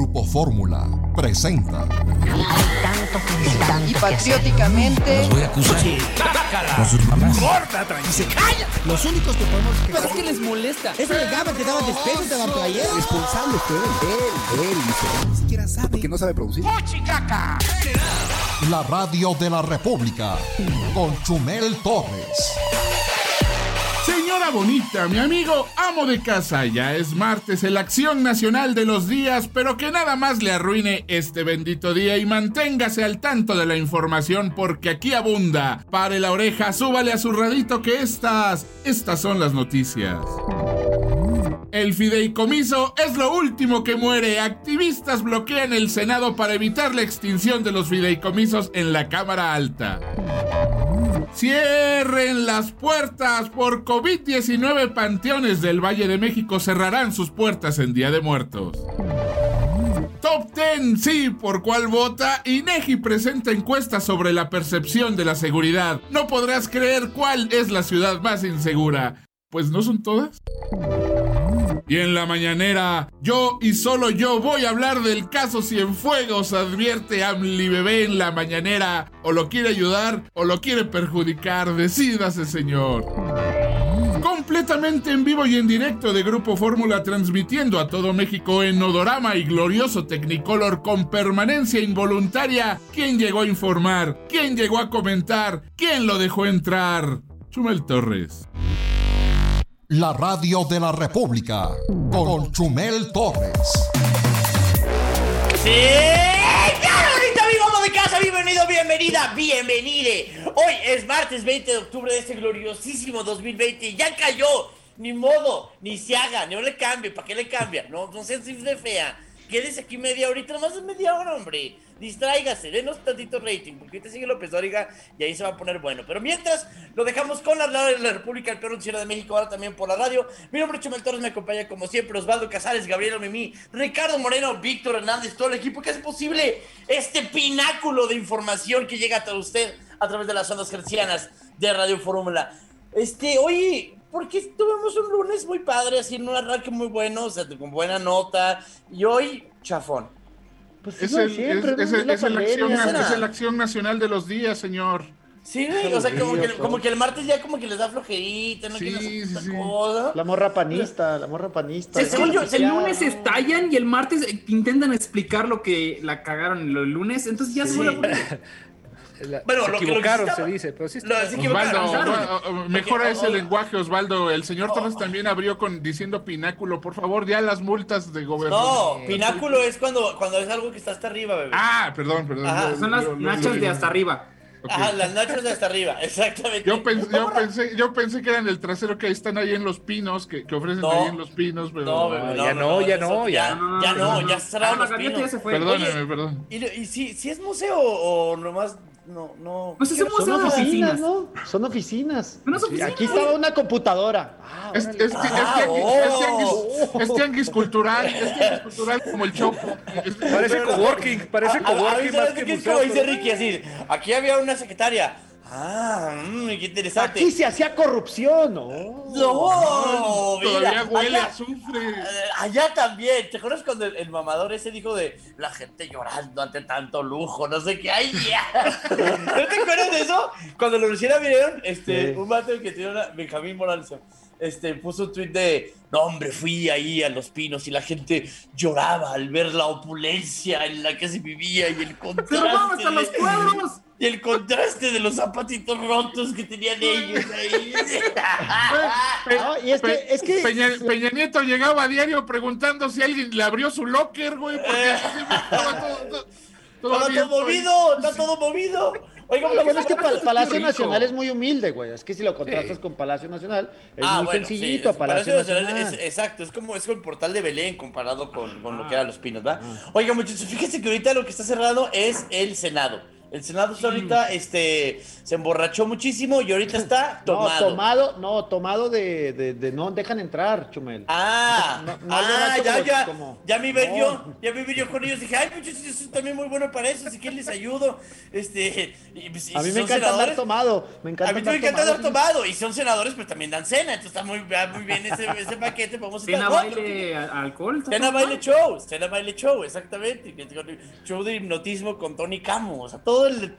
Grupo Fórmula presenta. Y patrióticamente. Los voy a acusar. Con sus mamás. ¡Gorda, se calla! Los únicos que podemos Pero es que les molesta. Eso le daba, te daba despejo, te daba playera. Responsable fue él hizo. Ni siquiera sabe. Porque no sabe producir. ¡Mochicaca! La radio de la República con Chumel Torres. Señora bonita, mi amigo, amo de casa, ya es martes, la acción nacional de los días, pero que nada más le arruine este bendito día y manténgase al tanto de la información porque aquí abunda. Pare la oreja, súbale a su radito que estas son las noticias. El fideicomiso es lo último que muere. Activistas bloquean el Senado para evitar la extinción de los fideicomisos en la Cámara Alta. Cierren las puertas por COVID-19. Panteones del Valle de México cerrarán sus puertas en Día de Muertos. Top 10, sí, ¿por cuál vota? INEGI presenta encuestas sobre la percepción de la seguridad. No podrás creer cuál es la ciudad más insegura. Pues ¿no son todas? Y en la mañanera, yo y solo yo voy a hablar del caso Cienfuegos, advierte Amli Bebé en la mañanera. O lo quiere ayudar o lo quiere perjudicar, decídase señor. Completamente en vivo y en directo de Grupo Fórmula, transmitiendo a todo México en Odorama y glorioso Technicolor con permanencia involuntaria. ¿Quién llegó a informar? ¿Quién llegó a comentar? ¿Quién lo dejó entrar? Chumel Torres. La radio de la República con Chumel Torres. ¡Sí! ¡Claro, ahorita amigo, amo de casa! Bienvenido, bienvenida, bienvenide. Hoy es martes 20 de octubre de este gloriosísimo 2020. ¡Ya cayó! Ni modo, ni se haga, no le cambie. ¿Para qué le cambia? No seas de fea. Quédese aquí media horita, nomás es media hora, hombre. Distráigase, denos tantito rating, porque ahorita sigue López Dóriga y ahí se va a poner bueno. Pero mientras, lo dejamos con la radio de la República, el peor noticiero de México, ahora también por la radio. Mi nombre es Chumel Torres, me acompaña como siempre Osvaldo Casares, Gabriel Mimí, Ricardo Moreno, Víctor Hernández, todo el equipo que hace posible este pináculo de información que llega a usted a través de las ondas hertzianas de Radio Fórmula. Oye, porque tuvimos un lunes muy padre, así en un arranque muy bueno, o sea, con buena nota, y hoy, chafón. Pues es la acción nacional de los días, señor. Sí, o sea, como que el martes ya como que les da flojerita, no quieren hacer otra cosa. La morra panista. Sí, según yo, el lunes estallan y el martes intentan explicar lo que la cagaron el lunes, entonces ya se vuelve. Bueno, se equivocaron, se dice, pero sí Osvaldo, mejora ese lenguaje, Osvaldo. El señor Torres también abrió diciendo pináculo. Por favor, ya las multas de gobierno. No, pináculo es cuando es algo que está hasta arriba, bebé. Ah, perdón. Ajá, son las nachas de hasta arriba. Okay. Ajá, las nachas de hasta arriba, exactamente. Yo pensé que eran el trasero que están ahí en Los Pinos, que ofrecen ahí en Los Pinos, pero... Ya cerraron Los Pinos. Perdóneme. ¿Y si es museo o nomás...? No. Pues es un museo de oficinas, ¿no? Son oficinas. Sí, aquí estaba una computadora. Es tianguis cultural como el Chopo. Parece coworking más que museo. Como dice Ricky, así, aquí había una secretaria. Qué interesante. Aquí se hacía corrupción, ¿no? No, todavía huele a azufre. Allá también. ¿Te acuerdas cuando el mamador ese dijo de la gente llorando ante tanto lujo? No sé qué hay. ¿No te acuerdas de eso? Cuando lo recién vieron, un vato que tiene Benjamín Morales, puso un tweet de: no, hombre, fui ahí a Los Pinos y la gente lloraba al ver la opulencia en la que se vivía y el contraste. ¡Pero vamos a los cuadros! Y el contraste de los zapatitos rotos que tenían ellos ahí. Es que Peña Nieto llegaba a diario preguntando si alguien le abrió su locker, güey, porque estaba todo movido. Oiga, lo bueno es que Palacio Nacional es muy humilde, güey. Es que si lo contrastas con Palacio Nacional, es muy sencillito. Sí, Palacio Nacional exacto, es como el portal de Belén comparado con lo que era Los Pinos, ¿verdad? Oiga, muchachos, fíjense que ahorita lo que está cerrado es el Senado. El Senado ahorita se emborrachó muchísimo y ahorita está tomado. Tomado de no dejan entrar, Chumel. Ya me iba yo con ellos, dije, ay, muchachos, yo soy también muy bueno para eso, si quieren les ayudo. A mí me encanta andar tomado. A mí me encanta andar tomado, y son senadores, pero también dan cena, entonces está muy bien ese paquete, vamos a estar. Cena, baile, alcohol. Cena, baile, show, exactamente. Show de hipnotismo con Tony Camo, o sea, todo el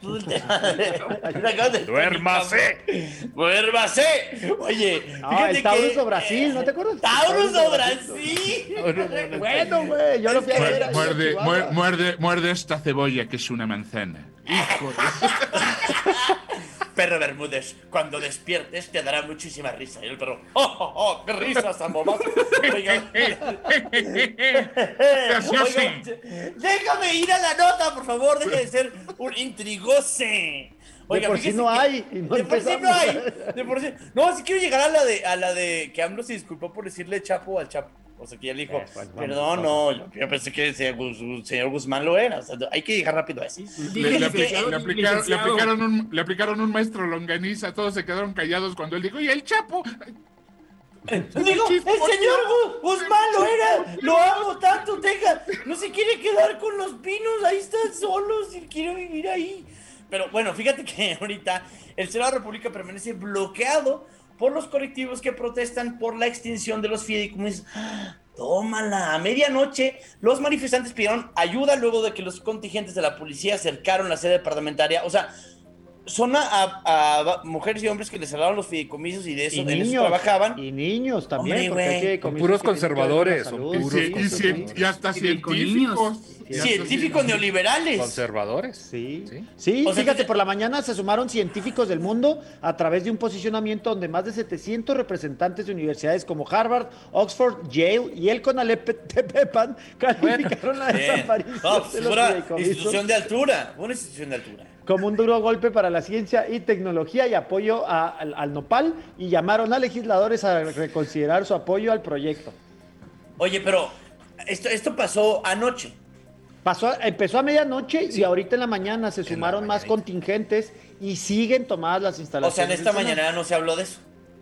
¡Duérmase! Oye, el Taurus o Brasil, ¿no te acuerdas? ¡Taurus o Brasil! Bueno, güey, yo lo fui a ver. Muerde esta cebolla que es una manzana. Hijo de... Perro Bermúdez, cuando despiertes te dará muchísima risa. Y el perro, ¡oh, qué risa, Zambomazo! Oiga, déjame ir a la nota, por favor, deja de ser un intrigose. Oiga, de por sí no hay. De por sí no hay. No, si quiero llegar a la de que AMLO se disculpó por decirle Chapo al Chapo. O sea, que ya le dijo, perdón, no, yo pensé que el señor Guzmán lo era. O sea, hay que llegar rápido a eso. Le aplicaron un maestro longaniza, todos se quedaron callados cuando él dijo, ¿y el Chapo? Digo, el señor Guzmán lo era, lo amo tanto, no se quiere quedar con los pinos, ahí están solos y quiere vivir ahí. Pero bueno, fíjate que ahorita el Senado de la República permanece bloqueado por los colectivos que protestan por la extinción de los fideicomisos. Tómala, a medianoche los manifestantes pidieron ayuda luego de que los contingentes de la policía acercaron la sede parlamentaria. O sea, son a mujeres y hombres que les hablaron los fideicomisos y de eso, en eso trabajaban. Y niños también, puros conservadores. Y hasta científicos. Científicos neoliberales. Conservadores. Sí, o sea, fíjate, por la mañana se sumaron científicos del mundo a través de un posicionamiento donde más de 700 representantes de universidades como Harvard, Oxford, Yale y el CONALEP-Tepepan calificaron la desaparición de los fideicomisos. Institución de altura, una institución de altura. Como un duro golpe para la ciencia y tecnología y apoyo al nopal, y llamaron a legisladores a reconsiderar su apoyo al proyecto. Oye, pero esto pasó anoche. Empezó a medianoche y ahorita en la mañana se sumaron más contingentes y siguen tomadas las instalaciones. O sea, en esta mañana no se habló de eso.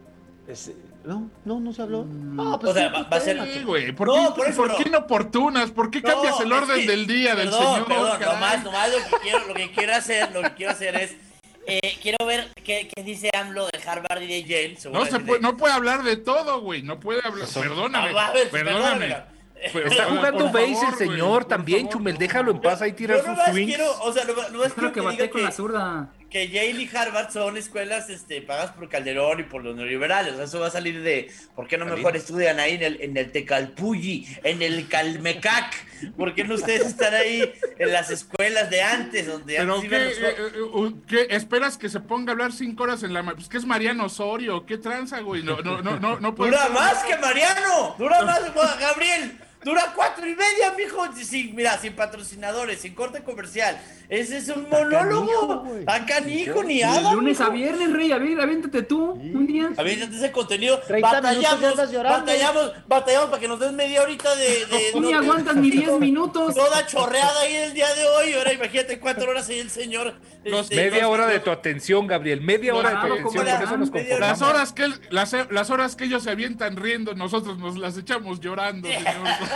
No se habló. O sea, va a ser... Sí, güey. ¿Por qué inoportunas? ¿Por qué cambias el orden del día del señor? Perdón, nomás lo que quiero hacer es... quiero ver qué dice AMLO de Harvard y de Yale. No puede hablar de todo, güey. No puede hablar. Perdóname. Está jugando base el señor también, Chumel, déjalo en paz, ahí tirar sus swings. No es que bate con la zurda. Que Yale y Harvard son escuelas pagadas por Calderón y por los neoliberales. O sea, eso va a salir de ¿por qué no mejor estudian ahí en el Tecalpulli, en el Calmecac? ¿Por qué no ustedes están ahí en las escuelas de antes? Donde ¿pero antes qué esperas que se ponga a hablar 5 horas en la... Pues que es Mariano Osorio, ¿qué tranza, güey? No puede... ¡Dura más que Mariano! ¡Dura más, Gabriel! Dura 4:30, mijo. Sí, mira, sin patrocinadores, sin corte comercial. Ese es un monólogo. Está canijo, ni nada. De lunes a viernes, Rey. A ver, aviéntate tú un día. Aviéntate ese contenido. 30 Batallamos para que nos des media horita de Tú ni aguantas ni 10 minutos. Toda chorreada ahí el día de hoy. Ahora imagínate 4 horas ahí el señor. Media hora de tu atención, Gabriel. Media hora de tu atención. Por eso nos conformamos. Las horas que ellos se avientan riendo, nosotros nos las echamos llorando, señor.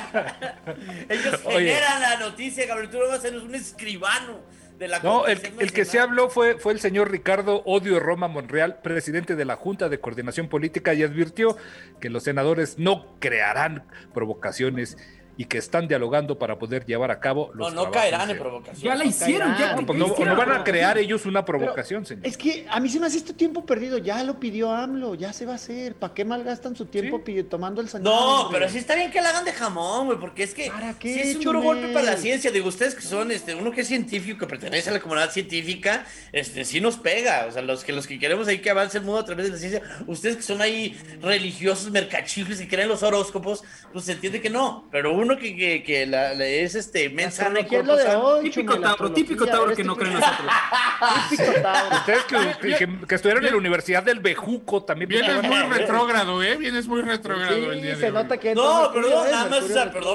Ellos generan la noticia, Gabriel. Tú no vas a ser un escribano de la... No, el que se habló fue el señor Ricardo Odio Roma Monreal, presidente de la Junta de Coordinación Política, y advirtió que los senadores no crearán provocaciones y que están dialogando para poder llevar a cabo los no caerán en provocación. Ya la hicieron, no van a crear ellos una provocación, señor. Es que a mí se me hace este tiempo perdido. Ya lo pidió AMLO, ya se va a hacer. ¿Para qué malgastan su tiempo tomando el Senado? No, pero sí está bien que la hagan de jamón, güey, porque es que ¿para qué, sí es un duro golpe para la ciencia. Digo, ustedes que son, uno que es científico, que pertenece a la comunidad científica, sí nos pega. O sea, los que queremos ahí que avance el mundo a través de la ciencia, ustedes que son ahí religiosos, mercachifles y creen los horóscopos, pues se entiende que no. Pero uno que es mensa no ¿qué es lo de hoy? Típico Tauro que no creen nosotros. Típico Tauro. Ustedes que estudiaron en la Universidad del Bejuco también. Vienes muy retrógrado, Vienes muy retrógrado el día de hoy. Se nota que no, perdón, nada más, perdón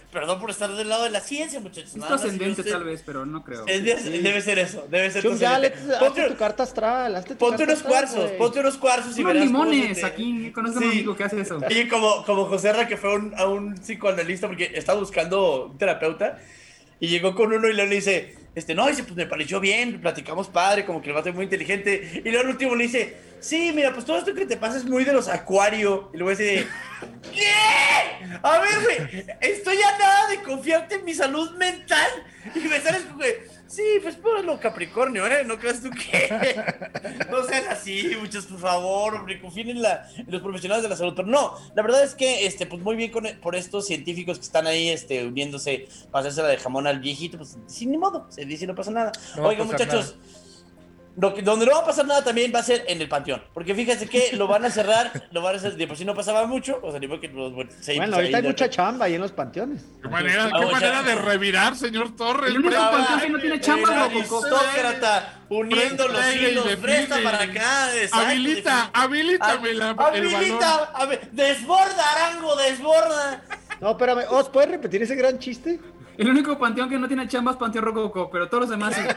perdón por estar del lado de la ciencia, muchachos. Es ascendente tal vez, pero no creo. Debe ser eso, debe ser Chum, tu ya, ascendente. hazte tu carta astral, Ponte unos cuarzos y Unos verás limones, cómo aquí conozco a un amigo que hace eso. Oye, como José Ra, que fue a un psicoanalista porque estaba buscando un terapeuta y llegó con uno y luego le dice, no, dice, pues me pareció bien, platicamos padre, como que el vato es muy inteligente. Y luego al último le dice, sí, mira, pues todo esto que te pasa es muy de los acuario. Y luego dice, ¿qué? A ver, güey, estoy a nada de confiarte en mi salud mental. Y me sales con que, sí, pues por lo Capricornio, ¿no creas tú que? No sean así, muchachos, por favor, hombre, confíen en los profesionales de la salud. Pero no, la verdad es que, pues muy bien por estos científicos que están ahí, uniéndose para hacerse la de jamón al viejito, pues sin ni modo, se dice y no pasa nada. Oigan, muchachos. Donde no va a pasar nada también va a ser en el panteón. Porque fíjense que lo van a cerrar, de por sí no pasaba mucho. O sea, ni modo que bueno, ahorita hay mucha chamba ahí en los panteones. ¿Qué manera de revirar, señor Torres? El único panteón que no tiene chamba, aristócrata, uniendo los hilos, presta para acá. Habilítame el balón. Desborda, Arango, desborda. No, espérame, ¿os puedes repetir ese gran chiste? El único panteón que no tiene chamba es Panteón Rococó, pero todos los demás sí.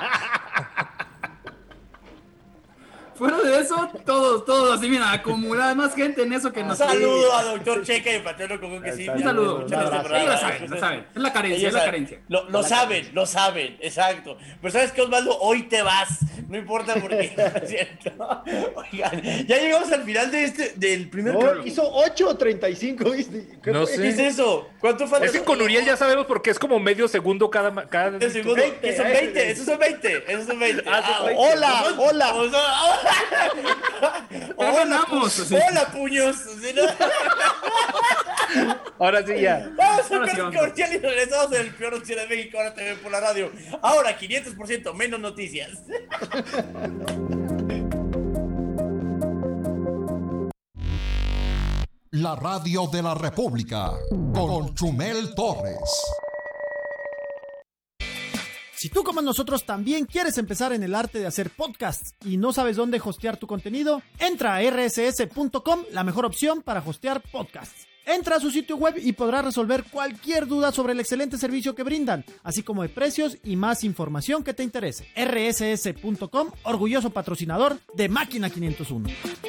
Fuera de eso, todos así, mira, acumulada más gente en eso que nos... Un saludo a Doctor Checa y Panteón Rococó que sí. Un saludo. Ellos lo saben. Es la carencia, Lo saben, exacto. Pero ¿sabes qué, Osvaldo? Hoy te vas. No importa por qué, ¿cierto? Oigan, ya llegamos al final del primer capítulo. Hizo 8:35, ¿viste? No ¿Qué sé. es eso? ¿Cuánto falta? Es que con Uriel ya sabemos porque es como medio segundo cada segundo. 20, Esos son 20. Hola. Hola, puños. Ahora sí ya. Vamos a un comercial y regresamos en el peor noticiero de México, ahora también por la radio. Ahora 500% menos noticias. La radio de la República con Chumel Torres. Si tú como nosotros también quieres empezar en el arte de hacer podcasts y no sabes dónde hostear tu contenido, entra a rss.com, la mejor opción para hostear podcasts. Entra a su sitio web y podrás resolver cualquier duda sobre el excelente servicio que brindan, así como de precios y más información que te interese. rss.com, orgulloso patrocinador de Máquina 501.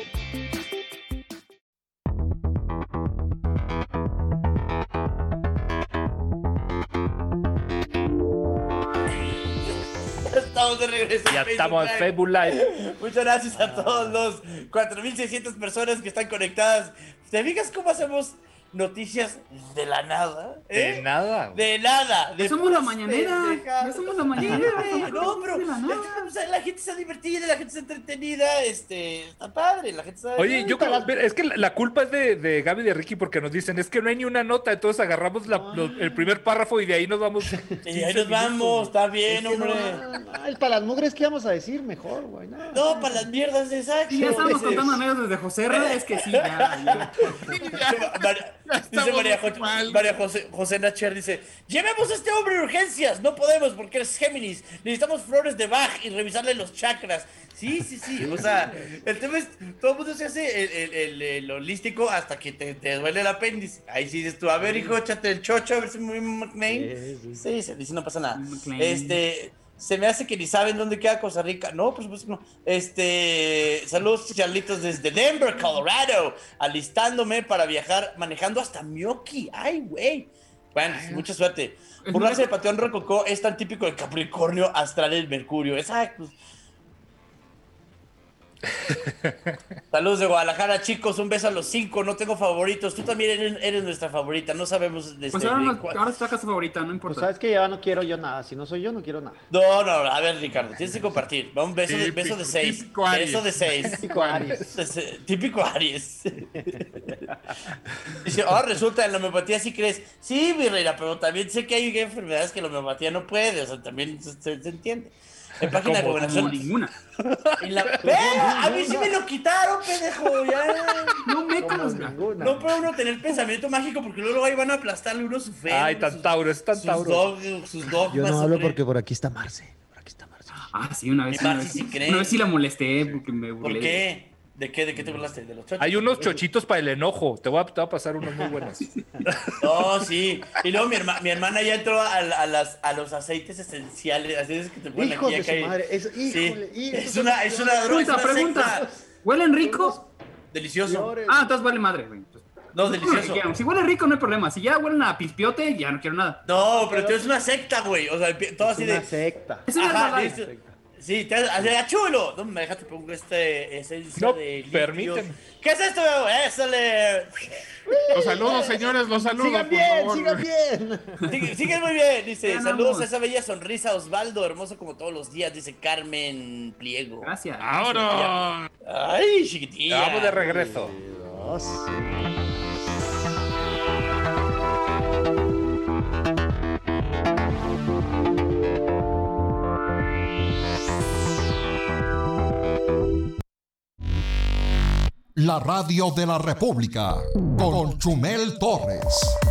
Estamos de regreso. Ya estamos en Facebook Live. Muchas gracias a todos los 4,600 personas que están conectadas. ¿Te fijas cómo hacemos noticias de la nada? De nada. De nada. Somos la mañanera. Ya somos la mañanera. No, pero la gente está divertida, la gente está entretenida. Está padre. La gente está. Oye, yo creo es que la culpa es de Gaby y de Ricky porque nos dicen es que no hay ni una nota, entonces agarramos el primer párrafo y de ahí nos vamos. Y ahí nos vamos, está bien, hombre. Para las mugres, ¿qué vamos a decir? Mejor, güey. No, para las mierdas, exacto. Y ya estamos contando anécdotas desde José Ra, es que sí, ya. Dice María José Nacher, dice, llevemos a este hombre a urgencias, no podemos porque es Géminis, necesitamos flores de Bach y revisarle los chakras. Sí, o sea, el tema es, todo el mundo se hace el holístico hasta que te duele el apéndice. Ahí sí dices tú, a ver hijo, échate el chocho, a ver si muy McLean. Sí, se dice, no pasa nada. Se me hace que ni saben dónde queda Costa Rica. No, por supuesto no. Saludos, Charlitos, desde Denver, Colorado. Alistándome para viajar, manejando hasta Mioki. Ay, güey. Bueno, mucha suerte. Burlarse de Panteón Rococó es tan típico del Capricornio astral del Mercurio. Exacto. Saludos de Guadalajara, chicos. Un beso a los 5. No tengo favoritos. Tú también eres nuestra favorita. No sabemos de pues ahora sacas tu favorita, no importa. Pues sabes que ya no quiero yo nada. Si no soy yo, no quiero nada. No. A ver, Ricardo, tienes que compartir. Va un beso de 6. Beso de 6. Típico Aries. Dice, resulta, en la homeopatía sí crees. Sí, mi reina, pero también sé que hay enfermedades que la homeopatía no puede. O sea, también se entiende. En página de gobernación. Ninguna. A mí sí me lo quitaron, pendejo. Ya. No me No puede uno tener pensamiento mágico porque luego ahí van a aplastarle uno su fe. Ay, tan Tauro. Sus dogmas. Yo no hablo porque por aquí está Marce. Ah, sí, una vez sí la molesté porque me burlé. ¿Por qué? ¿De qué te burlaste? ¿De los chochos? Hay unos chochitos para el enojo. Te voy a pasar unos muy buenos. No, sí. Y luego mi hermana ya entró a los aceites esenciales. Aceites que te ponen Hijos aquí de su madre. Es una droga. Pregunta. ¿Huelen rico? Delicioso. Entonces vale madre, güey. No, delicioso. Si huele rico, no hay problema. Si ya huelen a pispiote, ya no quiero nada. No, pero tú es una secta, güey. O sea, todo así de. Una secta. Es una Ajá, secta. sí, chulo. No me dejaste pongo esencia No, de litio. permíteme. ¿Qué es esto? Échale. Los saludos, señores, los saludos. Sigan por bien, favor. sigan bien. Sigue muy bien, dice. Ganamos. Saludos a esa bella sonrisa, Osvaldo, hermoso como todos los días, dice Carmen Pliego. Gracias. Ahora. Ay, chiquitilla. Vamos de regreso. La radio de la República con Chumel Torres.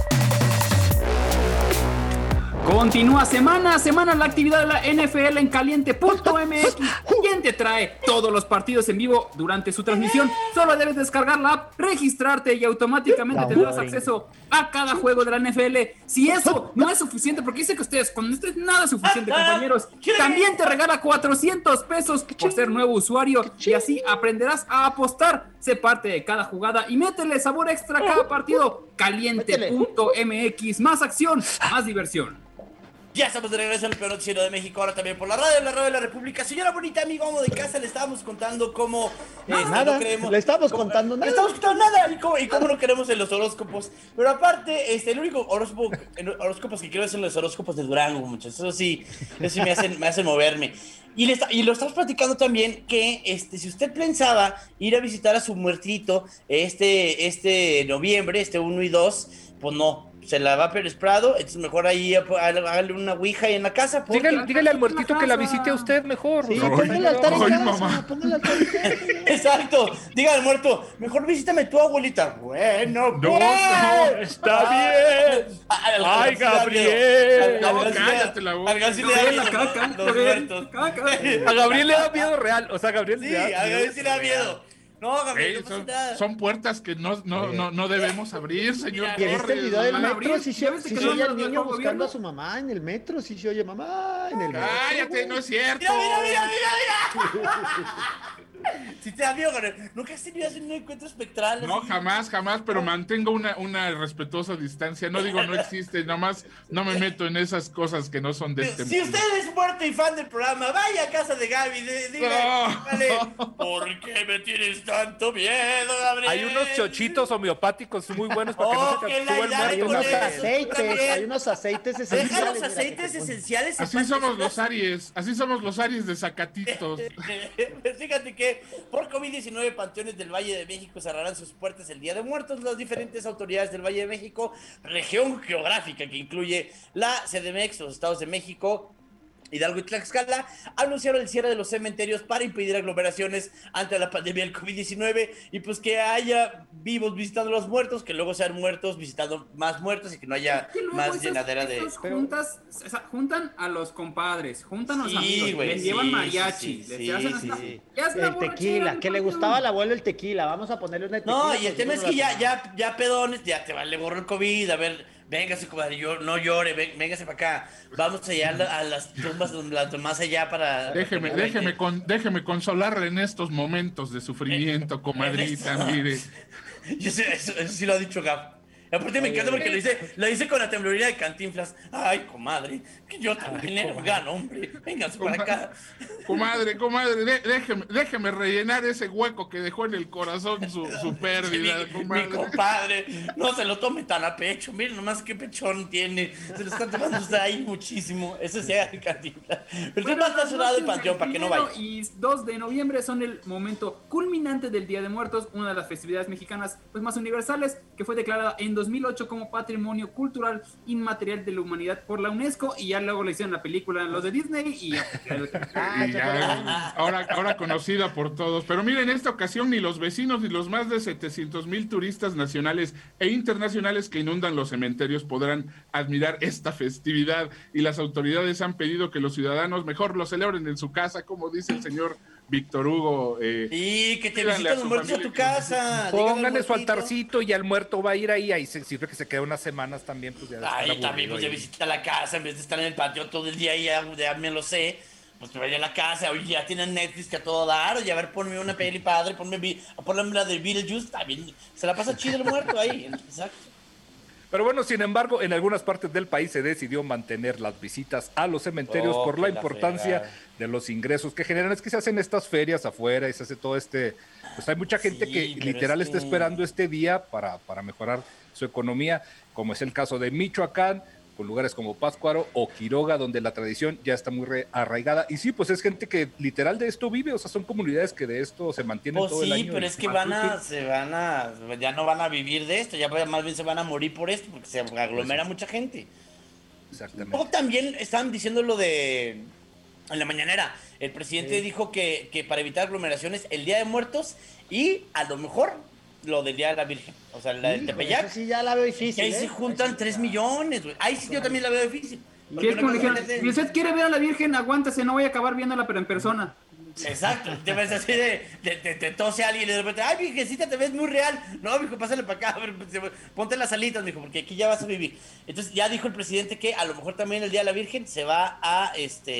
Continúa semana a semana la actividad de la NFL en caliente.mx. ¿Quién te trae todos los partidos en vivo durante su transmisión? Solo debes descargar la app, registrarte y automáticamente tendrás acceso a cada juego de la NFL. Si eso no es suficiente, porque dice que ustedes, cuando esto es nada suficiente, compañeros, también te regala 400 pesos por ser nuevo usuario y así aprenderás a apostar. Sé parte de cada jugada y métele sabor extra a cada partido. Caliente.mx. Más acción, más diversión. Ya estamos de regreso en el peor noticiero de México, ahora también por la radio de la República. Señora bonita, amigo, amo de casa, le estábamos contando cómo Nada, no creemos. le estamos contando nada. Le estamos contando nada y cómo no queremos en los horóscopos. Pero aparte, el único horóscopos que quiero es en los horóscopos de Durango, muchachos. Eso sí me hacen moverme. Y lo estamos platicando también que si usted pensaba ir a visitar a su muertito este noviembre, 1 y 2, pues no. Se la va a Pérez Prado, entonces mejor ahí hágale una ouija ahí en la casa. Dígale al muertito que la visite a usted mejor. Sí, póngale altar en Ay, casa, mamá. póngale altar en casa. Exacto, dígale al muerto, mejor visítame tu abuelita. Bueno, No, pues. no, está bien. Ay, Gabriel. No, cállate la boca. Al Gal sí le da La miedo caca, los muertos. A Gabriel le da miedo real. O sea, Gabriel Sí, le da a Gabriel sí le da miedo. No, Gabriel, no pasa nada. Son puertas que no debemos abrir, señor Y en este Torres. video del Van a metro abrir, sí ¿ya se viste que oye no al niño dejó buscando gobierno? a su mamá en el metro, sí se oye mamá en el metro. Cállate, no es cierto. Mira. Si te da miedo, Gabriel. ¿Nunca has tenido un encuentro espectral? No, así? jamás, pero mantengo una respetuosa distancia. No digo no existe, nomás no me meto en esas cosas que no son de este Si mundo. usted es muerto y fan del programa, vaya a casa de Gaby, dígale, ¿por qué me tienes tanto miedo, Gabriel? Hay unos chochitos homeopáticos muy buenos para que no se que te suba el la Hay muerto. unos Gabriel. aceites, hay unos aceites Deja esenciales. los mira, que aceites te ponen. esenciales. Así somos los Aries de Zacatitos. Fíjate que por COVID-19 panteones del Valle de México cerrarán sus puertas el Día de Muertos. Las diferentes autoridades del Valle de México, región geográfica que incluye la CDMX, los estados de México, Hidalgo y Tlaxcala, anunciaron el cierre de los cementerios para impedir aglomeraciones ante la pandemia del COVID-19 y pues que haya vivos visitando a los muertos, que luego sean muertos visitando más muertos y que no haya Que luego más esas llenadera de... juntan a los compadres, juntan a los Sí, amigos, güey, les llevan sí, mariachi, sí, les hacen sí, hasta- sí. ya es la El tequila, borrachera, que le campeón. gustaba al abuelo el tequila. Vamos a ponerle una tequila. No, y el con tema es nosotros que la semana. ya pedones, ya te vale gorro el COVID, a ver, véngase, comadre, no llore, véngase para acá, vamos allá a las tumbas más allá para... Déjeme consolarle en estos momentos de sufrimiento, comadrita, mire. Eso sí lo ha dicho Gab. Y aparte me encanta porque lo dice con la temblorina de Cantinflas. Ay, comadre, que yo también era un gran hombre. Véngase para acá. Comadre, déjeme rellenar ese hueco que dejó en el corazón su pérdida, Mi comadre. compadre, no se lo tome tan a pecho. Miren nomás qué pechón tiene. Se lo está tomando usted ahí muchísimo. Ese sí es Cantinflas. Pero usted va a estar cerrado el panteón para que no vaya. Y 2 de noviembre son el momento culminante del Día de Muertos, una de las festividades mexicanas pues más universales, que fue declarada en 2008 como Patrimonio Cultural Inmaterial de la Humanidad por la UNESCO, y ya luego le hicieron la película los de Disney y ya. Y ya, ahora conocida por todos. Pero miren, en esta ocasión ni los vecinos ni los más de 700,000 turistas nacionales e internacionales que inundan los cementerios podrán admirar esta festividad, y las autoridades han pedido que los ciudadanos mejor lo celebren en su casa, como dice el señor Víctor Hugo. Y que te díganle visiten a su los muertos a tu familia casa. Pónganle su muertito. altarcito y al muerto va a ir ahí se sirve que se queda unas semanas también, pues ya Ay, estará también, pues ya aburrido ahí. visita la casa en vez de estar en el patio todo el día y ya me lo sé. Pues me vaya a la casa, oye, ya tienen Netflix que a todo dar, oye, a ver, ponme una peli padre, ponme la de Beetlejuice, también, se la pasa chido el muerto ahí, exacto. Pero bueno, sin embargo, en algunas partes del país se decidió mantener las visitas a los cementerios por la que la importancia fregada. de los ingresos que generan. Es que se hacen estas ferias afuera y se hace todo pues hay mucha gente Sí, que pero literal es está que- esperando este día para mejorar su economía, como es el caso de Michoacán, con lugares como Pátzcuaro o Quiroga, donde la tradición ya está muy arraigada. Y sí, pues es gente que literal de esto vive, o sea, son comunidades que de esto se mantienen Pues todo el sí, año. pero y es que más ya no van a vivir de esto, más bien se van a morir por esto, porque se aglomera mucha gente. Exactamente. O también estaban diciendo lo de, en la mañanera, el presidente dijo que para evitar aglomeraciones, el Día de Muertos y a lo mejor lo del Día de la Virgen, o sea, la del Híjole, Tepeyac. eso sí ya la veo difícil. Que ahí se juntan 3 millones, güey. Ahí sí yo también la veo difícil. Si Porque es como le dijeron, normalmente- si usted quiere ver a la Virgen, aguántese, no voy a acabar viéndola, pero en persona. Exacto, te ves así te tose alguien y de repente, ay, virgencita, te ves muy real. No, mijo, pásale para acá, a ver, ponte las alitas, mijo, porque aquí ya vas a vivir. Entonces ya dijo el presidente que a lo mejor también el Día de la Virgen se va a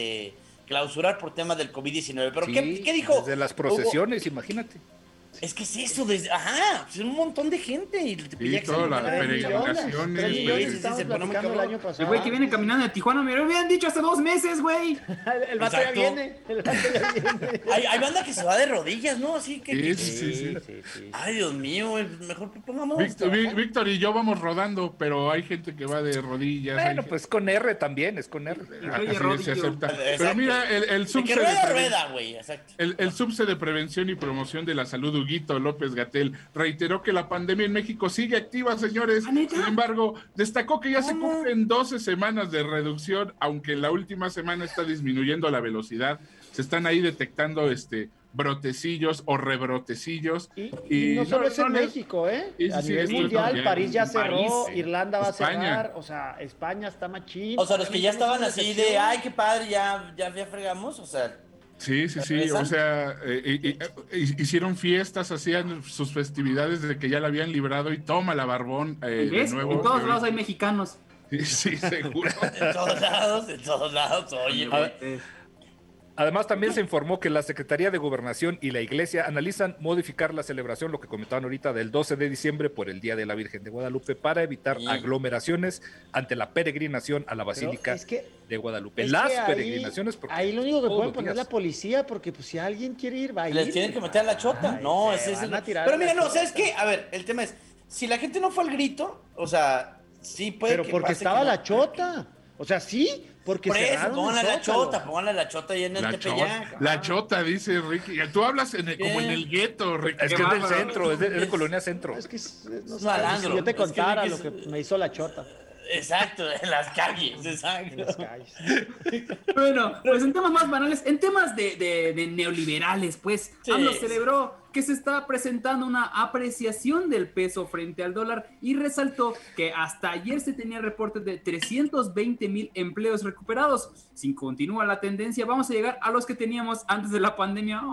clausurar por temas del COVID-19. Pero Sí, ¿qué dijo? desde las Hugo? procesiones, imagínate. Es que es eso, es un montón de gente. Y el Sí, Tepeyac se todas las llena de peregrinaciones. 3 millones sí, estamos se pone muy platicando el cabrón. año pasado. El güey que viene caminando de Tijuana, me lo habían dicho hace 2 meses, güey. El vato ya Exacto. viene. El vato ya viene. Hay banda que se va de rodillas, ¿no? Así que... Sí. Ay, Dios mío, mejor pongamos... Víctor y yo vamos rodando, pero hay gente que va de rodillas. hay Bueno, gente- pues con R también, es con R. Así Oye, Rodillo. se acepta. Exacto. Pero mira, el De subse que de rueda, preven- rueda, güey, exacto. el subse de Prevención y Promoción de la Salud, Huguito López-Gatell, reiteró que la pandemia en México sigue activa, señores. ¿Ah, neta? Sin embargo, destacó que ya se cumplen 12 semanas de reducción, aunque en la última semana está disminuyendo la velocidad. Se están ahí detectando brotecillos o rebrotecillos. Y no solo es en les- México, ¿eh? Sí, sí, A sí, nivel esto mundial, es París ya mundial. cerró, París, Irlanda va a España. cerrar, o sea, España está machín. O sea, los que ya También estaban estamos en así de, excepción. ay, qué padre, ya fregamos, o sea... Sí, ¿Regresan? o sea, hicieron fiestas, hacían sus festividades de que ya la habían librado y toma la barbón de ¿Ves? nuevo. En todos lados hay mexicanos. Sí, seguro. En todos lados, oye, güey. Además, también se informó que la Secretaría de Gobernación y la Iglesia analizan modificar la celebración, lo que comentaban ahorita, del 12 de diciembre por el Día de la Virgen de Guadalupe para evitar Sí. aglomeraciones ante la peregrinación a la Basílica es que- de Guadalupe. Es Las que ahí- peregrinaciones, porque ahí lo único que todos pueden los poner es días. la policía, porque pues si alguien quiere ir, va a ir. Les tienen que meter a la chota. Ay, No, se ese es el... van a tirar Pero a mira, la no, ¿sabes chota. qué? A ver, el tema es, si la gente no fue al grito, o sea, sí puede Pero que porque pase estaba que no. la chota. O sea, sí, porque Por eso, cerraron pónganle el la Zócalo. chota, pónganle la chota ahí en el Tepeyac. La chota, dice Ricky. Tú hablas como en el gueto, Ricky. Es que es del bárbaro. centro, es de Colonia Centro. Es que no sé, malandro. si yo te Es que contara Ricky lo es- que me hizo la chota Exacto, en las calles, en exacto. las calles. Bueno, pues en temas más banales, en temas de neoliberales, pues, Sí. AMLO celebró que se está presentando una apreciación del peso frente al dólar y resaltó que hasta ayer se tenía reportes de 320,000 empleos recuperados. Si continúa la tendencia, vamos a llegar a los que teníamos antes de la pandemia.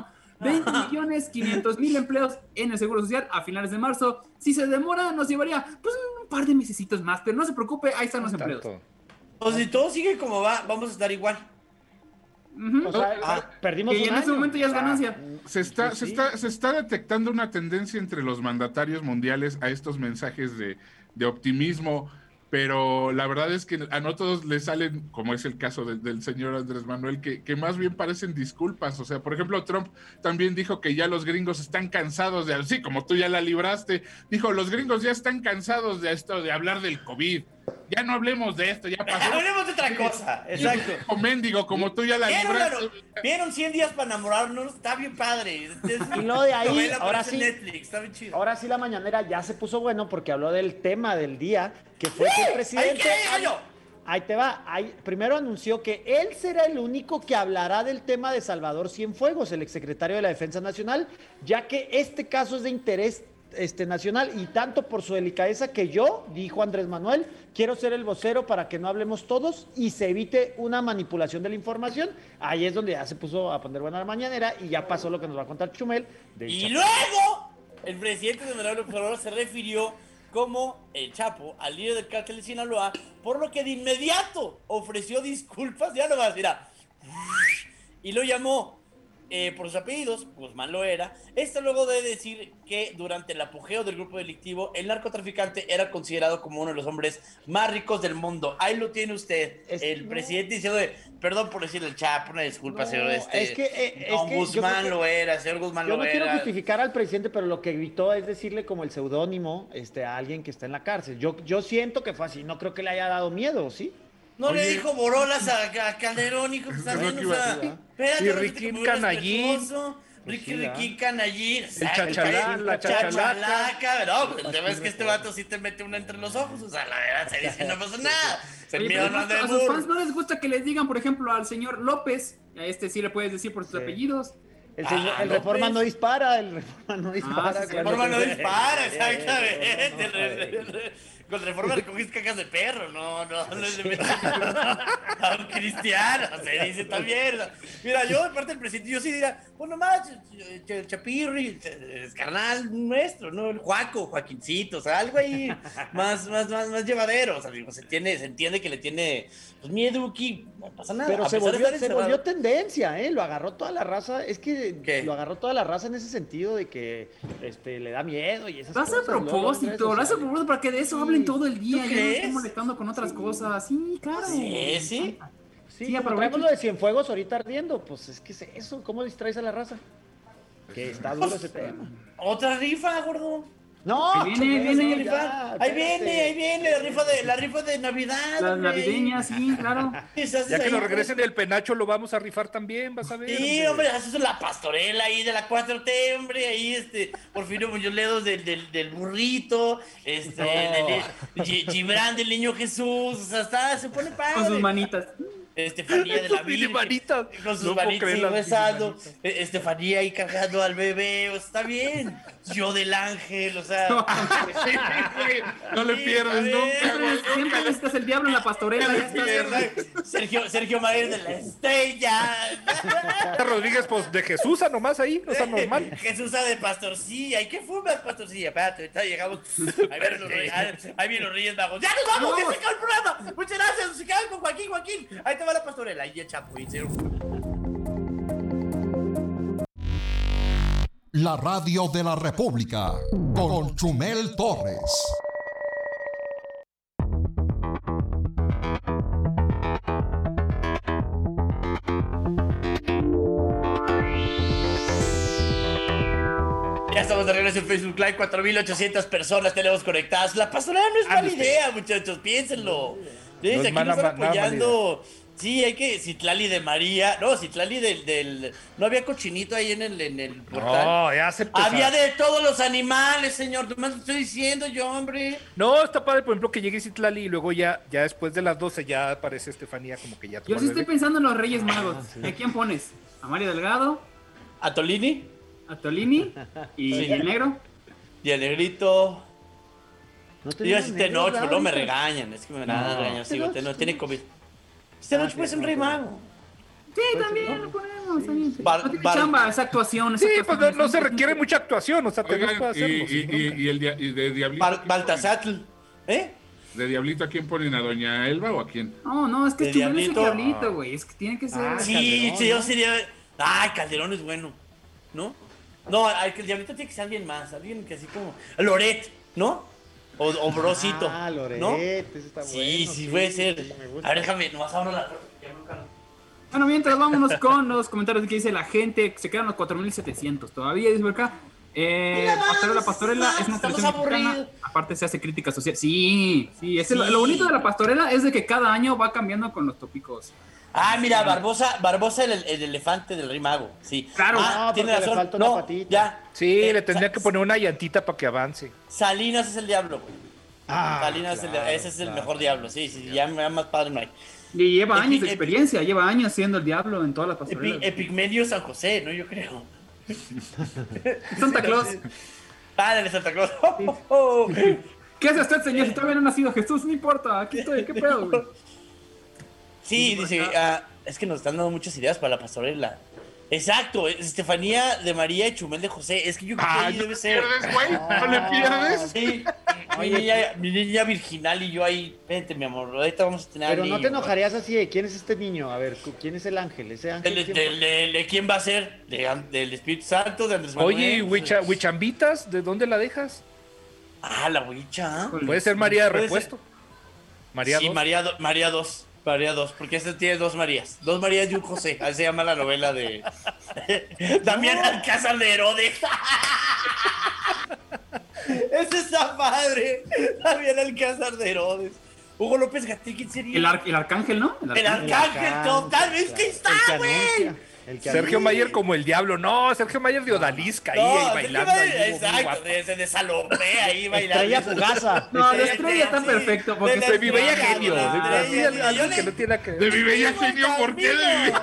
20,500,000 empleos en el Seguro Social a finales de marzo. Si se demora, nos llevaría pues un par de mesecitos más, pero no se preocupe, ahí están los empleos. Tanto. Pues si todo sigue como va, vamos a estar igual. Ujú. O sea, perdimos Que un en ese año. momento ya es O sea, ganancia. Se está detectando una tendencia entre los mandatarios mundiales a estos mensajes de optimismo, pero la verdad es que a no todos les salen, como es el caso del señor Andrés Manuel, que más bien parecen disculpas. O sea, por ejemplo, Trump también dijo que ya los gringos están cansados de, sí, como tú ya la libraste, dijo, los gringos ya están cansados de esto, de hablar del COVID. Ya no hablemos de esto, ya pasó. Hablemos de otra cosa, exacto. O mendigo, como tú ya la libraste. ¿Vieron 100 días para enamorarnos? Está bien padre. Y luego de ahí, Novela, ahora parece sí. Netflix, está bien chido. Ahora sí la mañanera ya se puso bueno porque habló del tema del día, que fue que el presidente... ¡Ahí qué, gallo! Ahí te va. Primero anunció que él será el único que hablará del tema de Salvador Cienfuegos, el exsecretario de la Defensa Nacional, ya que este caso es de interés nacional, y tanto por su delicadeza que yo, dijo Andrés Manuel, quiero ser el vocero para que no hablemos todos y se evite una manipulación de la información. Ahí es donde ya se puso a poner buena la mañanera y ya pasó lo que nos va a contar Chumel. Y luego, el presidente de Manuel López Obrador se refirió como el Chapo al líder del cártel de Sinaloa, por lo que de inmediato ofreció disculpas, ya nomás, mira, y lo llamó por sus apellidos, Guzmán Loera. Esto luego de decir que durante el apogeo del grupo delictivo, el narcotraficante era considerado como uno de los hombres más ricos del mundo. Ahí lo tiene usted, el presidente diciendo perdón por decirle el Chapo, una disculpa, señor Guzmán Loera, señor Guzmán Loera. Yo no quiero justificar al presidente, pero lo que evitó es decirle como el seudónimo a alguien que está en la cárcel. Yo siento que fue así, no creo que le haya dado miedo, ¿sí? No le dijo borolas a Calderón, hijo, que está bien, o sea, espérate, y Riquín Canallín. Riquín Canallín. La chachalaca. No, el tema es que este vato sí te mete una entre los ojos, o sea, la verdad se dice, no pasa nada. Oye, a sus fans no les gusta que les digan, por ejemplo, al señor López, a este sí le puedes decir por sus apellidos. El Reforma no dispara, el Reforma no dispara. El Reforma no dispara, exactamente. Con Reforma recogiste cajas de perro, no es de a un cristiano, se dice también. Mira, yo de parte del presidente, yo sí diría, pues nomás, Chapirri, es carnal nuestro, ¿no? El Joaquincito, o sea, algo ahí más llevadero, o sea, digo, se entiende que le tiene, pues, miedo aquí, no pasa nada. Pero se volvió tendencia, lo agarró toda la raza, es que lo agarró toda la raza en ese sentido de que le da miedo y esas cosas. Lo hace a propósito para que de eso hablen todo el día, ya no estén molestando con otras cosas. Sí, claro. Sí, traemos lo de Cienfuegos ahorita ardiendo, pues es que es eso, ¿cómo distraes a la raza? Que está duro ese tema. Otra rifa, gordo. No, ahí viene, la rifa de Navidad. Las navideñas, sí, claro. Ya que nos regresen del penacho, lo vamos a rifar también, vas a ver. Sí, hombre, haces la pastorela ahí de la 4T, hombre, ahí Porfirio Muñoz Ledo del burrito, Gibran del niño Jesús, o sea, se pone padre. Con sus manitas. Estefanía de la Virgen, con sus manitas besando, Estefanía ahí cargando al bebé, o sea, está bien. Yo del ángel, o sea. No le pierdas nunca. Siempre necesitas el diablo en la pastorela. Sergio Mayer de la Estrella. Rodríguez, pues de Jesús a nomás ahí, no está normal. Jesús de pastorcilla. ¿Y qué fumas, pastorcilla? Espérate, ahorita llegamos. Ahí vienen los Reyes Magos. ¡Ya nos vamos! ¡Que se acabó el programa! Muchas gracias. Se quedan con Joaquín. Ahí te va la pastorela. Y el Chapo. La radio de la República con Chumel Torres. Ya estamos de regreso en Facebook Live, 4,800 personas tenemos conectadas. La pastorela no es mala idea, muchachos, piénsenlo. Aquí nos están apoyando. Sí, hay que. Citlali de María. No, Citlali del. No había cochinito ahí en el portal. No, ya se empezó. Había de todos los animales, señor. Nomás lo estoy diciendo yo, hombre. No, está padre, por ejemplo, que llegue Citlali y luego ya después de las 12 ya aparece Estefanía como que ya. Yo sí estoy pensando en los Reyes Magos. ¿A quién pones? ¿A Mario Delgado? ¿A Tolini? ¿Y el negro? Y el negrito. No yo sí Tenoch, pero no me regañan. Es que me regañan. Sí, no tiene COVID. Tenoch puede ser un rey mago. Sí, también lo ponemos. No tiene chamba esa actuación. Sí, pues no se requiere mucha actuación. O sea, Tenoch puede hacerlo. Y de Diablito. Baltasatl. ¿De Diablito a quién ponen? ¿A Doña Elba o a quién? No, es que Chumel es el Diablito, güey. Es que tiene que ser. Sí, yo sería. Ay, Calderón es bueno. ¿No? No, el Diablito tiene que ser alguien más. Alguien que así como. Loret, ¿no? O Brosito. Loret, ¿no? ese está bueno. Sí, puede ser. A ver, déjame, nomás abro la puerta. Bueno, mientras vámonos con los comentarios que dice la gente. Se quedan los 4,700. Todavía dice por acá. La pastorela es una tradición mexicana. Aparte se hace crítica social. Sí. Lo bonito de la pastorela es de que cada año va cambiando con los tópicos. Mira, Barbosa el elefante del Rey Mago. Sí. Claro. Tiene razón. Le falta una patita. Ya. Sí, le tendría que poner una llantita para que avance. Salinas es el diablo, güey. Salinas ese es el mejor diablo. Sí, ya más padre no hay. Y lleva años de experiencia, lleva años siendo el diablo en todas las pastorelas. Epigmenio San José, ¿no? Yo creo. Santa Claus. Ándale, Santa Claus. ¿Qué hace usted, señor? Si todavía no ha nacido Jesús, no importa. Aquí estoy, ¿qué pedo, güey? Sí, dice, es que nos están dando muchas ideas para la pastorela. Exacto, Estefanía de María y Chumel de José. Es que yo creo que ahí debe ser. ¿Pierdes, güey? ¿No le pierdes? Sí, mi niña virginal y yo ahí. Vente, mi amor, ahorita vamos a tener. Pero niño, no te enojarías así de quién es este niño. A ver, ¿quién es el ángel? Ese ángel. ¿De quién va a ser? ¿Del Espíritu Santo? ¿De Andrés Manuel? Oye, Huichambitas, ¿de dónde la dejas? La Huicha. Puede ser María de Puede Repuesto. María sí, 2. María 2. María 2, porque este tiene 2 Marías. 2 Marías y un José. Así se llama la novela de Damián Alcázar de Herodes. Ese está padre. Damián Alcázar de Herodes. Hugo López Gatell, ¿quién sería? El arcángel, ¿no? El arcángel, totalmente está, güey. Sergio Mayer como el diablo. No, Sergio Mayer de Odalisca ahí bailando. Exacto, de Salomé ahí bailando. Estrella Fugaza. No, de Estrella está perfecto. Porque De mi bella genio. Algo que no tiene que ver. De mi bella genio, ¿por qué?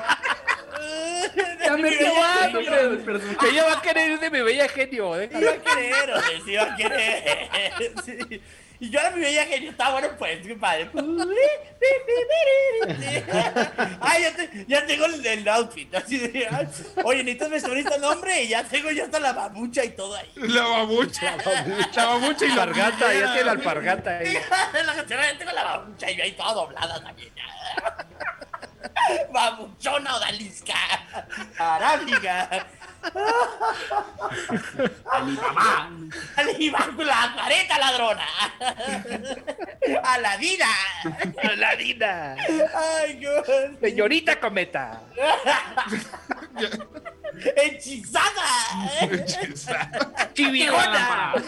ya me quedé, Que ella va a querer ir de mi bella genio. Sí va a querer, sí va a querer. Sí. Y yo a mi bella genio está bueno, pues, qué padre. Ya tengo el outfit. Así de, oye, necesitas vestuarista, no, hombre, ya tengo yo hasta la babucha y todo ahí. La babucha y la alpargata, ya tiene la alpargata ahí. Ya tengo la babucha y ahí toda doblada también. Babuchona odalisca. Arábiga. Alibaba con la careta ladrona. Aladina. Aladina. Ay, qué Señorita Cometa. Hechizada. Chivigona.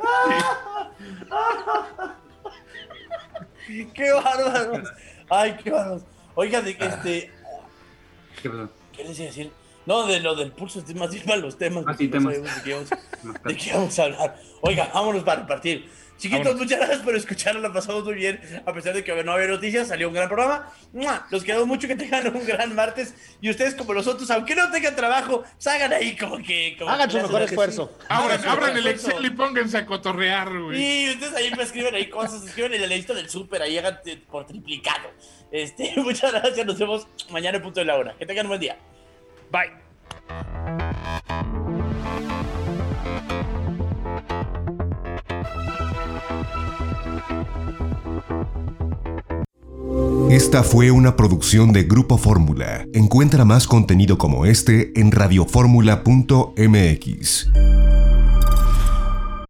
Qué bárbaros. Ay, qué bárbaros. Oiga, ¿Qué les iba a decir? No, de lo del pulso, más bien para los temas. Sí, temas. ¿De qué vamos a hablar? Oiga, vámonos para repartir. Chiquitos, muchas gracias por escucharnos, la pasamos muy bien. A pesar de que no había noticias, salió un gran programa. Los quedó mucho, que tengan un gran martes. Y ustedes, como nosotros, aunque no tengan trabajo, salgan ahí como que... Hagan su mejor esfuerzo. Abran el Excel y pónganse a cotorrear, güey. Y ustedes ahí me escriben ahí cosas, escriben en la lista del súper, ahí hagan por triplicado. Muchas gracias, nos vemos mañana en punto de la hora. Que tengan un buen día. Bye. Esta fue una producción de Grupo Fórmula. Encuentra más contenido como este en radioformula.mx.